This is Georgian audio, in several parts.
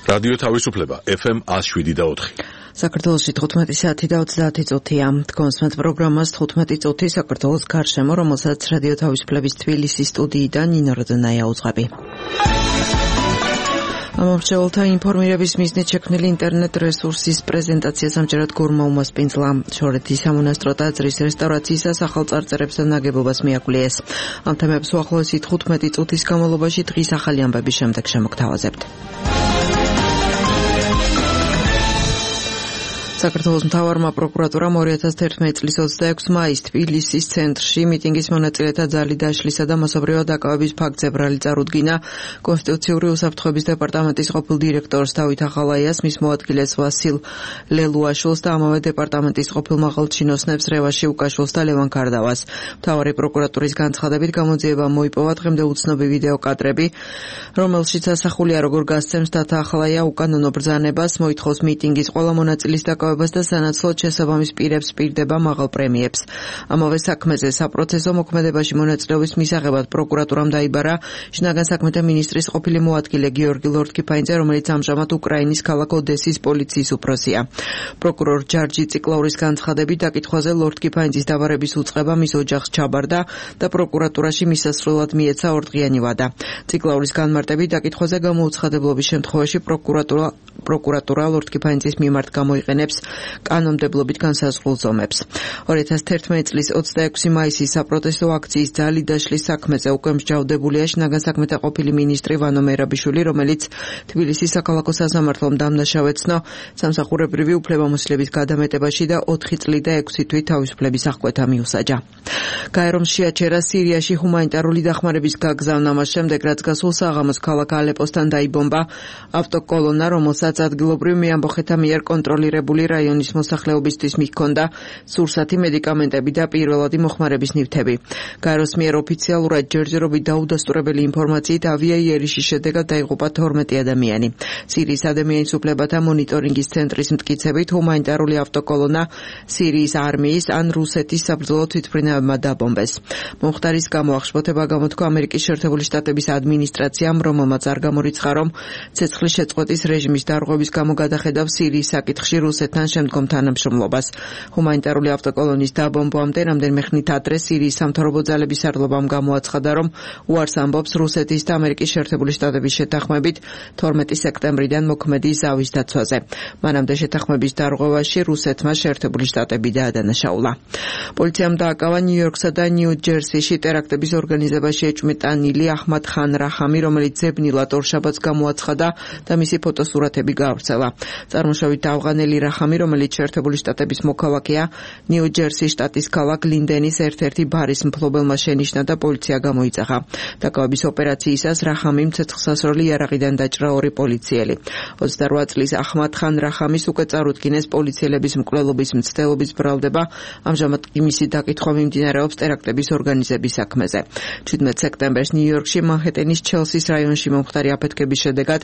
რადიო თავისუფლება FM 107.4. საქართველოში 15 საათი და 30 წუთია. თქვენს პროგრამას 15 წუთი საქართველოს გარშემო, რომელსაც რადიო თავისუფლების თბილისის სტუდიიდან ნინო როდონაია უძღვები. ამომრჩეველთა ინფორმირების მიზნით შექმნილი ინტერნეტ რესურსის პრეზენტაციას ამჯერად გორმა უმასპინძლა. შორეთის სამონასტრო ტაძრის რესტავრაციისას ახალ წარწერებსა ნაგებობას მიაკვლიეს. ამ თემებს უახლოესი 15 წუთის განმავლობაში დღის ახალი ამბების შემდეგ შემოგთავაზებთ. საქართველოს მთავარმა პროკურატურამ 2011 წლის 26 მაისს თბილისის ცენტრში მიტინგის მონაწილეთა ძალი დაშლისა და მასობრივად დაკავების ფაქტზე ბრალი წარუდგინა კონსტიტუციური უსაფრთხოების დეპარტამენტის ყოფილ დირექტორს დავით ახალაიას, მის მოადგილეს ვასილ ლელუაშვილს და ამავე დეპარტამენტის ყოფილ მაღალჩინოსნებს რევაში უკაშვილს და ლევან კარდავას. მთავარი პროკურატურის განცხადებით გამოძიებამ მოიპოვა დღემდე უცნობი ვიდეო კადრები, რომელშიც ასახულია როგორ გასცემს დათა ახალაია უკანონო ბრძანებას, მოითხოვს მიტინგის ყველა მონაწილის და სანაცვლოდ შესაბამის პირებს პირდება მაღალ პრემიებს. ამავე საქმეზე საპროცესო მოქმედებაში მონაწილეობის მისაღებად პროკურატურამ დაიბარა შინაგან საქმეთა მინისტრის ყოფილი მოადგილე გიორგი ლორთქიფანიძე, რომელიც ამჟამად უკრაინის ქალაქ ოდესის პოლიციის უფროსია. პროკურორ ჯარჯი ციკლაურის განცხადებით დაკითხვაზე ლორთქიფანიძის დაბარების უწყება მის ოჯახს ჩაბარდა და პროკურატურაში მისასვლელად მიეცა ორდღიანი ვადა. ციკლაურის განმარტებით დაკითხვაზე გამოუცხადებლობის შემთხვევაში პროკურატურა ლორთქიფანიძის მიმართ გამოიყენებს კანონმდებლობით განსაზღვრულ ზომებს. 2011 წლის 26 მაისის საპროტესტო აქციის ძალი დაშლის საქმეზე უკვე მსჯავრდებულია შინაგან საქმეთა ყოფილი მინისტრი ვანო მერაბიშვილი, რომელიც თბილისის საქალაქო სასამართლომ დამნაშავეცნო სამსახურებრივი უფლებამოსილების გადამეტებაში და 4 წლით და 6 თვით თავისუფლების აღკვეთა მიუსაჯა. გაერომ შეაჩერა სირიაში ჰუმანიტარული დახმარების გაგზავნა მას შემდეგ, რაც გასულ საღამოს ქალაქ ალეპოსთან დაიბომბა ავტოკოლონა, რომელსაც ადგილობრივ მეამბოხეთა მიერ კონტროლირებული რაიონის მოსახლეობისთვის მიჰქონდა სურსათი, მედიკამენტები და პირველადი მოხმარების ნივთები. გაეროს მიერ ოფიციალურად ჯერჯერობით დაუდასტურებელი ინფორმაციით ავიაიერიშის შედეგად დაიღუპა 12 ადამიანი. სირიის ადამიანის უფლებათა მონიტორინგის ცენტრის მტკიცებით ჰუმანიტარული ავტოკოლონა სირიის არმიის ან რუსეთის საბრძოლო თვითმფრინავებმა დაბომბეს. მომხდარის გამო აღშფოთება გამოთქვა ამერიკის შეერთებული შტატების ადმინისტრაციამ, რომელმაც არ გამორიცხა, რომ ცეცხლის შეწყვეტის რეჟიმის დარღვევის გამო გადახედავს სირიის საკითხში რუსეთთან შემდგომ თანამშრომლობას. ჰუმანიტარული ავტოკოლონის დაბომბვამდე რამდენიმე ხნით ადრე სირიის სამთავრობო ძალების სარდლობამ გამოაცხადა, რომ უარს ამბობს რუსეთის და ამერიკის შეერთებული შტატების შეთანხმებით 12 სექტემბრიდან მოქმედი ზავის დაცვაზე. მანამდე შეთანხმების დარღვევაში რუსეთმა შეერთებული შტატები დაადანაშაულა. პოლიციამ დააკავა ნიუ-იორკსა და ნიუ-ჯერსიში ტერაქტების ორგანიზებაში ეჭვმიტანილი აჰმად ხან რაჰამი, რომელიც ზებნილად ორშაბათს გამოაცხადა და მისი ფოტოსურათები გაავრცელა. წარმოშობით ავღანელი რაჰამი, რომელიც შეერთებული შტატების მოქალაქეა, ნიუ-ჯერსის შტატის ქალაქ ლინდენის ერთ-ერთი ბარის მფლობელმა შენიშნა და პოლიცია გამოიძახა. დაკავების ოპერაციისას რაჰამიმ ცეცხლსასროლი იარაღიდან დაჭრა 2 პოლიციელი. 28 წლის აჰმად ხან რაჰამის უკვე წარუდგინეს პოლიციელების მკვლელობის მცდელობის ბრალდება, ამჟამად კი მისი დაკითხვა მიმდინარეობს ტერაქტების ორგანიზების საქმეზე. 17 სექტემბერს ნიუ-იორკში მანჰეტენის ჩელსის რაიონში მომხდარი აფეთქების შედეგად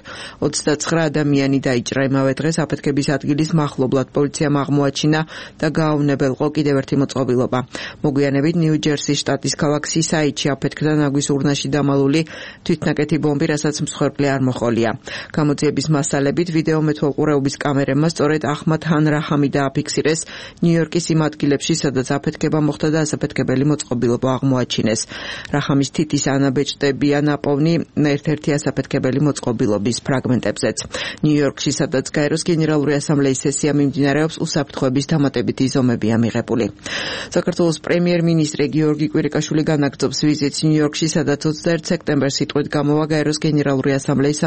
29 ადამიანი დაიჭრა. იმავე დღეს აფეთქების ადგილის მახლობლად პოლიციამ აღმოაჩინა და გაავნებელყო კიდევ ერთი მოწყობილობა. მოგვიანებით ნიუ-ჯერსის შტატის ქალაქ სისაიდში აფეთქდა ნაგვის ურნაში დამალული თვითნაკეთი ბომბი, რასაც მსხვერპლი არ მოჰყოლია. გამოძიების მასალებით ვიდეო მეთვალყურეობის კამერებმა სწორედ აჰმად ხან რაჰამი დააფიქსირეს ნიუ-იორკის იმ ადგილებში, სადაც აფეთქება მოხდა და ასაფეთქებელი მოწყობილობა აღმოაჩინეს. რაჰამის თითის ანაბეჭდებია ნაპოვნი ერთ-ერთი ასაფეთქებელი მოწყობილობის ფრაგმენტებზეც. ნიუ-იორკში, სადაც გაეროს გენერალური ასამბლეის სესია მიმდინარეობს, უსაფრთხოების დამატებითი ზომებია მიღებული. საქართველოს პრემიერ-მინისტრი გიორგი კვირიკაშვილი განაგრძობს ვიზიტს ნიუ-იორკში, სადაც 21 სექტემბერს სიტყვით გამოვა გაეროს გენერალური ასამბლეის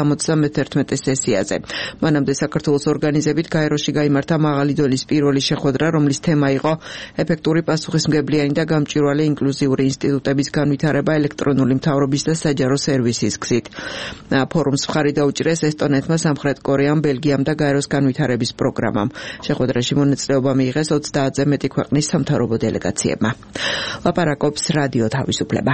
71 სესიაზე. მანამდე საქართველოს ორგანიზებით გაეროში გაიმართა მაღალი დონის პირველი შეხვედრა, რომლის თემა იყო ეფექტური, პასუხისმგებლიანი და გამჭვირვალე ინკლუზიური ინსტიტუტების განვითარება ელექტრონული მთავრობის და საჯარო სერვისის გზით. ფორუმს მხარი დაუჭირეს ესტონეთმა, სამხრეთ კორეამ, ბელგიამ და გაეროს განვითარების პროგრამამ. შეხვედრაში მონაწილეობა მიიღეს 30-ზე მეტი ქვეყნის სამთავრობო დელეგაციებმა. ლაპარაკობს რადიო თავისუფლება.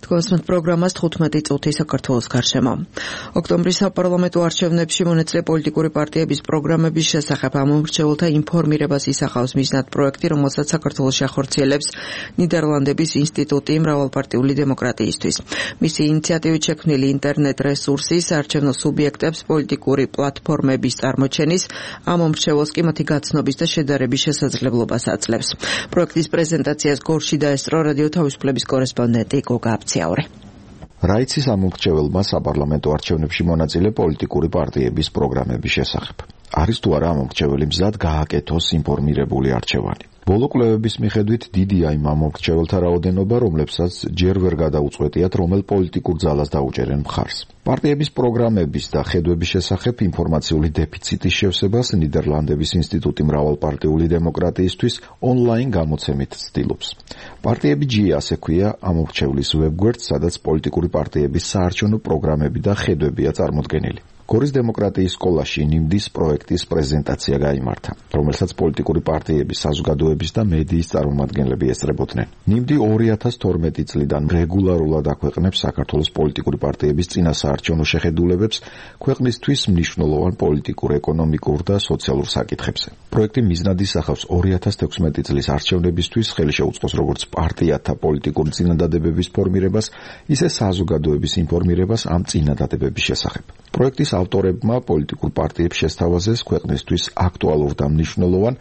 გასმენთ პროგრამას 15 წუთი საქართველოს გარშემო. ოქტომბრის საპარლამენტო არჩევნებში მონაწილე პოლიტიკური პარტიების პროგრამების შესახებ ამომრჩეველთა ინფორმირებას ისახავს მიზნად პროექტი, რომელსაც საქართველოში ახორციელებს ნიდერლანდების ინსტიტუტი მრავალპარტიული დემოკრატიისთვის. მისი ინიციატივით შექმნილი ინტერნეტ რესურსის არჩევნო სუბიექტებს პოლიტიკური პლატფორმების წარმოჩენის, ამომრჩეველს კი მათი გაცნობის და შედარების შესაძლებლობას აძლევს. პროექტის პრეზენტაციას გორში დაესწრო რადიო თავისუფლების კორესპონდენტი გოგა აბციაური. რაიცის ამომრჩეველმა საპარლამენტო არჩევნებში მონაწილე პოლიტიკური პარტიების პროგრამების შესახებ. არის თუ არა ამომრჩეველი მზად გააკეთოს ინფორმირებული არჩევანი. ბოლო კვლევების მიხედვით დიდია იმ ამომრჩეველთა რაოდენობა, რომლებსაც ჯერ ვერ გადაუწყვეტიათ, რომელ პოლიტიკურ ძალას დაუჭერენ მხარს. პარტიების პროგრამების და ხედვების შესახებ ინფორმაციული დეფიციტის შევსებას ნიდერლანდების ინსტიტუტი მრავალპარტიული დემოკრატიისთვის ონლაინ გამოცემით ცდილობს. პარტიები G ასე ქვია ამომრჩევლის ვებგვერდს, სადაც პოლიტიკური პარტიების საარჩევნო პროგრამები და ხედვებია წარმოდგენილი. გორის დემოკრატიის სკოლაში ნიმდის პროექტის პრეზენტაცია გაიმართა, რომელსაც პოლიტიკური პარტიების, საზოგადოების და მედიის წარმომადგენლები ესწრებოდნენ. ნიმდი 2012 წლიდან რეგულარულად აქვეყნებს საქართველოს პოლიტიკური პარტიების წინასაარჩევნო შეხედულებებს ქვეყნისთვის მნიშვნელოვან პოლიტიკურ, ეკონომიკურ და სოციალურ საკითხებზე. პროექტი მიზნად ისახავს 2016 წლის არჩევნებისთვის ხელი შეუწყოს როგორც პარტიათა პოლიტიკური წინადადებების ფორმირებას, ისე საზოგადოების ინფორმირებას ამ წინადადებების შესახებ. პროექტის ავტორებმა პოლიტიკურ პარტიებს შესთავაზეს ქვეყნისთვის აქტუალურ და მნიშვნელოვან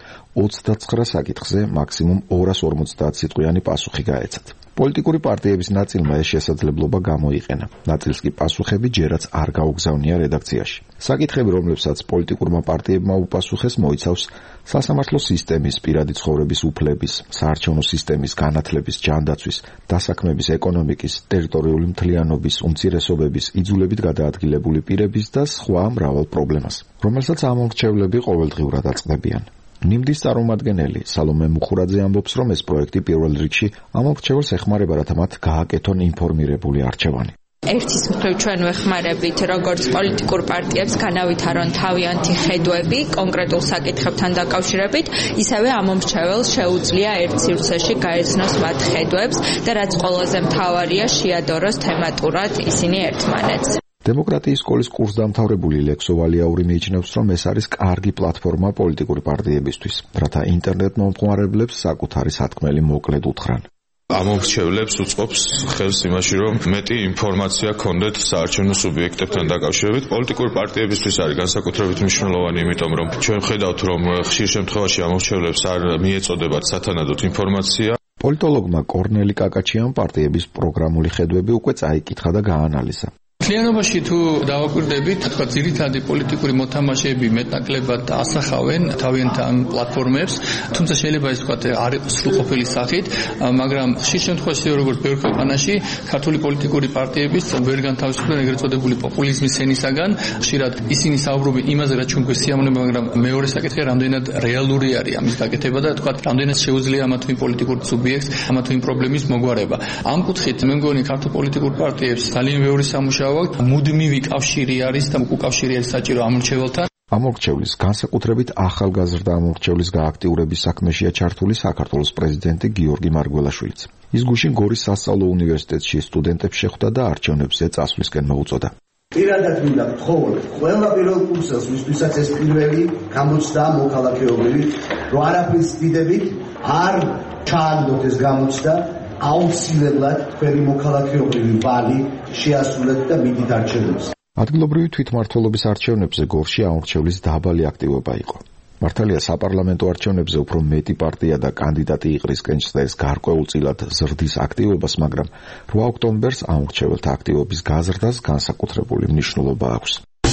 29 საკითხზე მაქსიმუმ 250 სიტყვიანი პასუხი გაეცათ. პოლიტიკური პარტიების ნაწილმა ეს შესაძლებლობა გამოიყენა. ნაწილს კი პასუხები ჯერაც არ გაუგზავნია რედაქციაში. საკითხები, რომლებსაც პოლიტიკურმა პარტიებმა უპასუხეს, მოიცავს სასამართლო სისტემის, პირადი ცხოვრების უფლების, საარჩევნო სისტემის, განათლების, ჯანდაცვის, დასაქმების, ეკონომიკის, ტერიტორიული მთლიანობის, უმცირესობების, იძულებით გადაადგილებული პირების და სხვა მრავალ პრობლემას, რომელსაც ამომრჩევლები ყოველდღიურად აწყდებიან. ნიმდის წარმომადგენელი სალომე მუხურაძე ამბობს, რომ ეს პროექტი პირველ რიგში ამომრჩეველს ეხმარება, რათა მათ გააკეთონ ინფორმირებული არჩევანი. ერთის მხრივ ჩვენ ვეხმარებით როგორც პოლიტიკურ პარტიებს განავითარონ თავიანთი ხედვები კონკრეტულ საკითხებთან დაკავშირებით, ისევე ამომრჩეველს შეუძლია ერთ სივრცეში გაეცნოს მათ ხედვებს და რაც ყველაზე მთავარია, შეადოროს თემატურად ისინი ერთმანეთს. დემოკრატიის სკოლის კურსდამთავრებული ლექსო ვალიაური მიიჩნევს, რომ ეს არის კარგი პლატფორმა პოლიტიკური პარტიებისთვის, რათა ინტერნეტ მომხმარებლებს საკუთარი სათქმელი მოკლედ უთხრან. ამომრჩევლებს უწყობს ხელს იმაში, რომ მეტი ინფორმაცია ქონდეთ საარჩევნო სუბიექტებთან დაკავშირებით. პოლიტიკური პარტიებისთვის არის განსაკუთრებით მნიშვნელოვანი, იმიტომ რომ ჩვენ ვხედავთ, რომ ხშირ შემთხვევაში ამომრჩევლებს არ მიეწოდებათ სათანადოდ ინფორმაცია. პოლიტოლოგმა კორნელი კაკაჩიამ პარტიების პროგრამული ხედვები უკვე წაიკითხა და გაანალიზა. მთლიანობაში თუ დავაკვირდებით, თქვა ძირითადი პოლიტიკური მოთამაშეები მეტნაკლებად ასახავენ თავიანთ ამ პლატფორმებს, თუმცა შეიძლება ეს თქვა არ იყოს სრულყოფილი სახით, მაგრამ ხშირ შემთხვევაში როგორც ბევრ ქვეყანაში ქართული პოლიტიკური პარტიების ვერ განთავისუფლდნენ ეგრეთ წოდებული პოპულიზმის ენისაგან. ხშირად ისინი საუბრობენ იმაზე, რაც ჩვენ გვესიამოვნება, მაგრამ მეორე საკითხია, რამდენად რეალური არის ამის გაკეთება და თქვა რამდენად შეუძლია ამა თუ იმ პოლიტიკურ სუბიექტს ამა თუ იმ პრობლემის მოგვარება. ამ კუთხით მე მგონი ქართულ პოლიტიკურ პარტიებს ძალიან ბევრი სამუშაო მუდმივი კავშირი არის და უკავშირი არის საჭირო ამორჩეველთან. ამორჩევლის განსაკუთრებით ახალგაზრდა ამორჩევლის გააქტიურების საქმეშია ჩართული საქართველოს პრეზიდენტი გიორგი მარგველაშვილიც. ის გუშინ გორის სასწავლო უნივერსიტეტში სტუდენტებს შეხვდა და არჩევნებზე წასვლისკენ მოუწოდა. პირადად მინდა ვთხოვოთ ყველა პირველ კურსელს, ვისთვისაც ეს პირველი გამოცდა მოქალაქეობრივი, რომ არაფრის დიდებით არ ჩააგდოთ ეს გამოცდა, აუცილებლად თქვენი მოქალაქეობრივი ვალი შეასრულეთ და მიდით არჩევნებს. ადგილობრივი თვითმმართველობის არჩევნებზე გორში ამორჩევლის დაბალი აქტივობა იყო. მართალია საპარლამენტო არჩევნებზე უფრო მეტი პარტია და კანდიდატი იყრისკენ ჩნდეს გარკვეულწილად ზრდის აქტივობას, მაგრამ 8 ოქტომბერს ამორჩეველთა აქტივობის გაზრდას განსაკუთრებული მნიშვნელობა აქვს.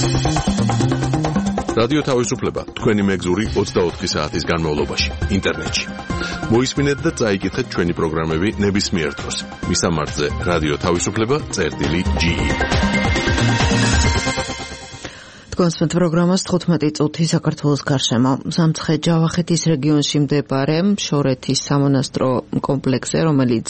რადიო თავისუფლება თქვენი მეგზური 24 საათის განმავლობაში ინტერნეტში. მოისმინეთ და წაიკითხეთ ჩვენი პროგრამები ნებისმიერ დროს. მისამართზე რადიო თავისუფლება.ge კონსვენთ პროგრამას 15 წუთი საქართველოს გარშემო. სამცხე-ჯავახეთის რეგიონში მდებარე შორეთის სამონასტრო კომპლექსზე, რომელიც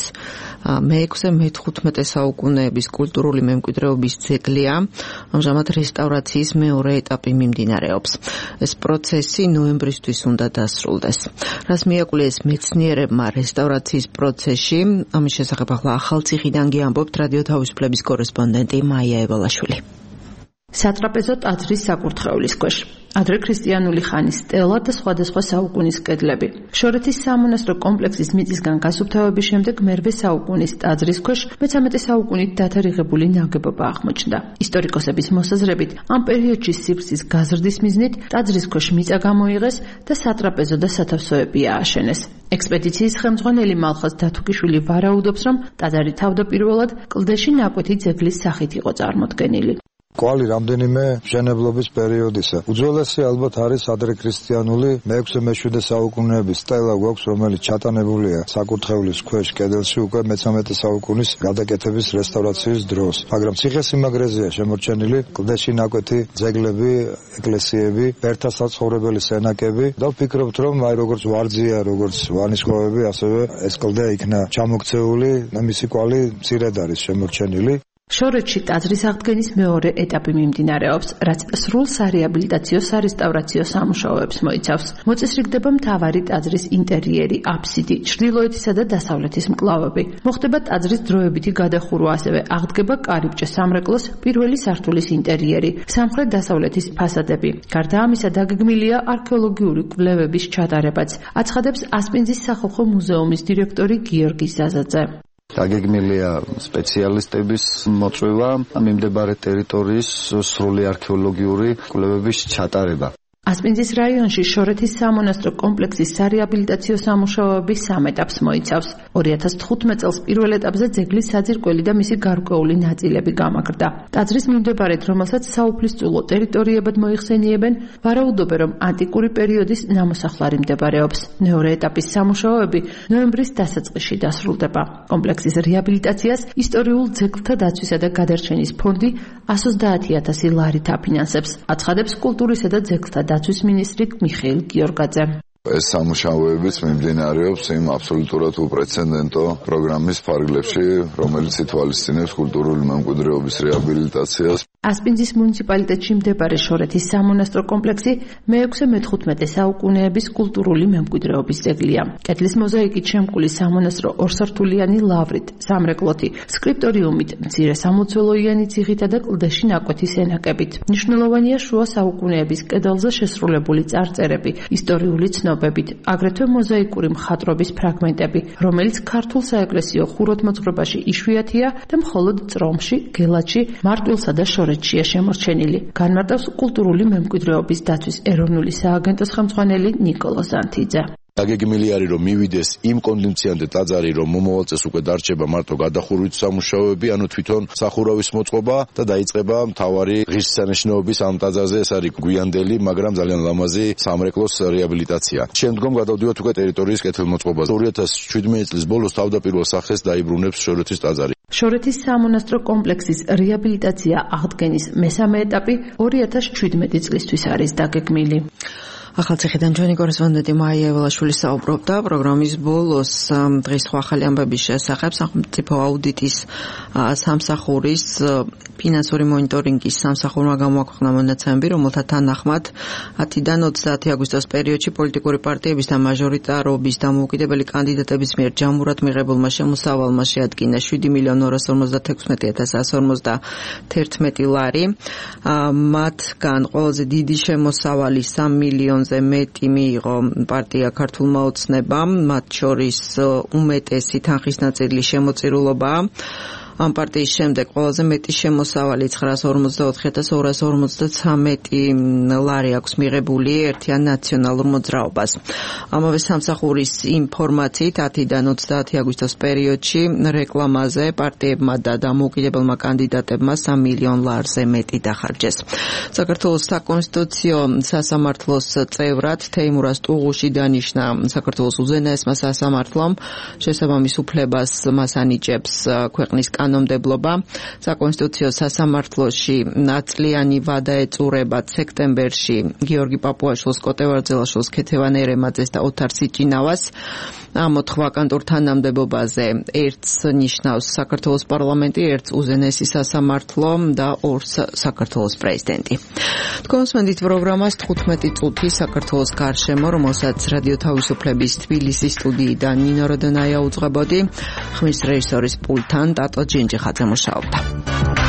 მე-15 საუკუნეების კულტურული მემკვიდრეობის ძეგლია, ამჟამად რესტავრაციის მეორე ეტაპი მიმდინარეობს. ეს პროცესი ნოემბრისთვის უნდა დასრულდეს. რას მიაკვლეს მეცნიერებმა რესტავრაციის პროცესში, ამის შესახებ ახლა ახალციხიდან გიამბობთ რადიო თავისუფლების კორესპონდენტი მაია ევალაშვილი. სატრაპეზო ტაძრის საკურთხევლის ქვეშ. ადრე ქრისტიანული ხანის სტელა და სხვადასხვა საუკუნის კედლები. შორეთის სამონასტრო კომპლექსის მიწისგან გასუფთავების შემდეგ მერვე საუკუნის ტაძრის ქვეშ მე-13 საუკუნით დათარიღებული ნაგებობა აღმოჩნდა. ისტორიკოსების მოსაზრებით, ამ პერიოდში სივრცის გაზრდის მიზნით ტაძრის ქვეშ მიწა გამოიღეს და სატრაპეზო და სათავსოები ააშენეს. ექსპედიციის ხელმძღვანელი მალხაზ დათუკიშვილი ვარაუდობს, რომ ტაძარი თავდაპირველად კლდეში ნაკვეთი ძეგლის სახით იყო წარმოდგენილი. კვალი რამდენიმე მშენებლობის პერიოდისა. უძველესი ალბათ არის ადრექრისტიანული მე-6-მე-7 საუკუნეების სტელა გვაქვს, რომელიც ჩატანებულია საკურთხევლის ქვეშ კედელში უკვე მე-13 საუკუნის გადაკეთების რესტავრაციის დროს. მაგრამ ციხესიმაგრეზეა შემორჩენილი კლდეში ნაკვეთი ძეგლები, ეკლესიები, ბერთა საცხოვრებელი სენაკები და ვფიქრობთ, რომ აი როგორც ვარძია, როგორც ვანიშხოვები, ასევე ეს კლდე იქნა ჩამოქცეული, მისი კვალი მცირედ არის შემორჩენილი. შორეთში ტაძრის აღდგენის მეორე ეტაპი მიმდინარეობს, რაც სრულ სარეაბილიტაციო სარესტავრაციო სამუშაოებს მოიცავს. მოწესრიგდება მთავარი ტაძრის ინტერიერი, აფსიდი, ჩრდილოეთისა და დასავლეთის მკლავები. მოხდება ტაძრის დროებითი გადახურვა, ასევე აღდგება კარიბჭე სამრეკლოს პირველი სართულის ინტერიერი, სამხრეთ-დასავლეთის ფასადები. გარდა ამისა, დაგეგმილია არქეოლოგიური კვლევების ჩატარებაც, აცხადებს ასპინძის სახალხო მუზეუმის დირექტორი გიორგი ზაზაძე. დაგეგმილია სპეციალისტების მოწვევა, მიმდებარე ტერიტორიის სრული არქეოლოგიური კვლევების ჩატარება. ასპინძის რაიონში შორეთის სამონასტრო კომპლექსის სარეაბილიტაციო სამუშაოები 3 ეტაპს მოიცავს. 2015 წელს პირველ ეტაპზე ძეგლის საძირკველი და მისი გარკვეული ნაწილები გამაგრდა. ტაძრის მიმდებარედ, რომელსაც საუფლისწულო ტერიტორიებად მოიხსენიებენ, ვარაუდობენ, რომ ანტიკური პერიოდის ნამოსახლარი მდებარეობს. მეორე ეტაპის სამუშაოები ნოემბრის დასაწყისში დასრულდება. კომპლექსის რეაბილიტაციას ისტორიულ ძეგლთა დაცვისა და გადარჩენის ფონდი 130,000 ლარით აფინანსებს, აცხადებს კულტურისა და ძეგლთა დაცვის მინისტრი მიხეილ გიორგაძე. ეს სამუშაოებიც მიმდინარეობს იმ აბსოლუტურად უპრეცედენტო პროგრამის ფარგლებში, რომელიც ითვალისწინებს კულტურული მემკვიდრეობის რეაბილიტაციას. ასპინძის მუნიციპალიტეტში მდებარე შორეთის სამონასტრო კომპლექსი მე-6-მე-15 საუკუნეების კულტურული მემკვიდრეობის ძეგლია. კედლის მოზაიკით შემკული სამონასტრო ორსართულიანი ლავრით, სამრეკლოთი, სკრიპტორიუმით, მცირე სამლოცველოიანი ციხითა და კლდეში ნაკვეთი სენაკებით. მნიშვნელოვანია შუა საუკუნეების კედელზე შესრულებული წარწერები, ისტორიული ცნობებით, აგრეთვე მოზაიკური მხატვრობის ფრაგმენტები, რომელიც ქართულ საეკლესიო ხუროთმოძღვრებაში იშვიათია და მხოლოდ წრომში, გელათში, მარტვილსა და შორეთშია შემორჩენილი. განმარტავს კულტურული მემკვიდრეობის დაცვის ეროვნული სააგენტოს ხელმძღვანელი ნიკოლო ზანთიძე. დაგეგმილი არის, რომ მივიდეს იმ კონდიციონამდე ტაძარი, რომ მომავალ წელს უკვე დარჩება მარტო გადახურვით სამუშაოები, ანუ თვითონ სახურავის მოწყობა და დაიწყება მთავარი ღირსშესანიშნაობის ამ ტაძარზე, ეს არის გვიანდელი, მაგრამ ძალიან ლამაზი სამრეკლოს რეაბილიტაცია. შემდგომ გადავდივართ უკვე ტერიტორიის კეთილმოწყობაზე. 2017 წლის ბოლოს თავდაპირველ სახეს დაიბრუნებს შორეთის ტაძარი. შორეთის სამონასტრო კომპლექსის რეაბილიტაცია აღდგენის მესამე ეტაპი 2017 წლისთვის არის დაგეგმილი. ახალციხიდან ჩვენი კორესპონდენტი მაია ევალაშვილი საუბრობდა პროგრამის ბოლოს დღის სხვა ახალი ამბების შესახებ სახელმწიფო აუდიტის სამსახურის ფინანსური მონიტორინგის სამსახურმა გამოაქვეყნა მონაცემები, რომელთა თანახმად 10-დან 30 აგვისტოს პერიოდში პოლიტიკური პარტიების და მაჟორიტარობის დამოუკიდებელი კანდიდატების მიერ ჯამურად მიღებულმა შემოსავალმა შეადგინა 7,91,151 ლარი. მათგან ყველაზე დიდი შემოსავალი 3 მილიონზე მეტი მიიღო პარტია ქართულმა ოცნებამ, მათ შორის უმეტესი თანხის ნაწილი შემოწირულობაა. ამ პარტიის შემდეგ ყველაზე მეტი შემოსავალი 944,253 ლარი აქვს მიღებული ერთიან ნაციონალურ მოძრაობას. ამავე სამსახურის ინფორმაციით 10-დან 30 აგვისტოს პერიოდში რეკლამაზე პარტიებმა და დამოუკიდებელმა კანდიდატებმა 3 მილიონ ლარზე მეტი დახარჯეს. საქართველოს საკონსტიტუციო სასამართლოს წევრად თეიმურაზ ტუღუში დანიშნა საქართველოს უზენაესმა სასამართლომ შესაბამის უფლებას მას ანიჭებს ქვეყნის კანონმდებლობა. საკონსტიტუციო სასამართლოში ნაწლიანი ვადა ეწურებათ სექტემბერში გიორგი პაპუაშვილს, კოტე ვარძელაშვილს, ქეთევან ერემაძეს და ოთარ სიჭინავას. ამოთხ ვაკანტურ თანამდებობაზე ერთს ნიშნავს საქართველოს პარლამენტი, ერთს უზენესი სასამართლო და ორს საქართველოს პრეზიდენტი. თქვენსმენდით პროგრამას 15 წუთი საქართველოს გარშემო, რომელსაც რადიო თავისუფლების თბილისის სტუდიიდან ნინო როდონაია უძღვებოდი. ხმის რეჟისორის პულტთან ტატო ჯინჯიხაძე მუშაობდა.